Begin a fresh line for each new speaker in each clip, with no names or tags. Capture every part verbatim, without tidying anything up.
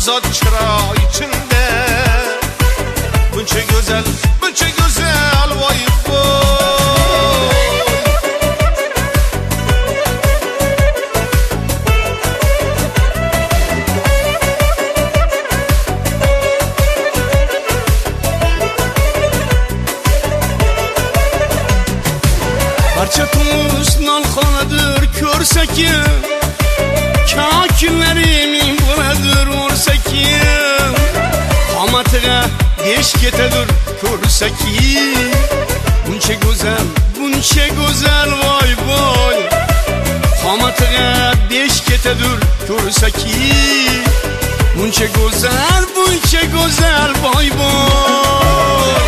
azad çıra içinde. Bunca güzel, bunca güzel vay vay. Parça tuz nalxanadır körsə ki, kakillerimin bunadır vursa ki, qamatığa beş getedir körsə ki, bunca güzel, bunca güzel vay vay. Qamatığa beş getedir körsə ki, bunca güzel, bunca güzel vay vay.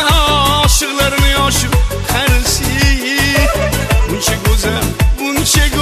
Bunca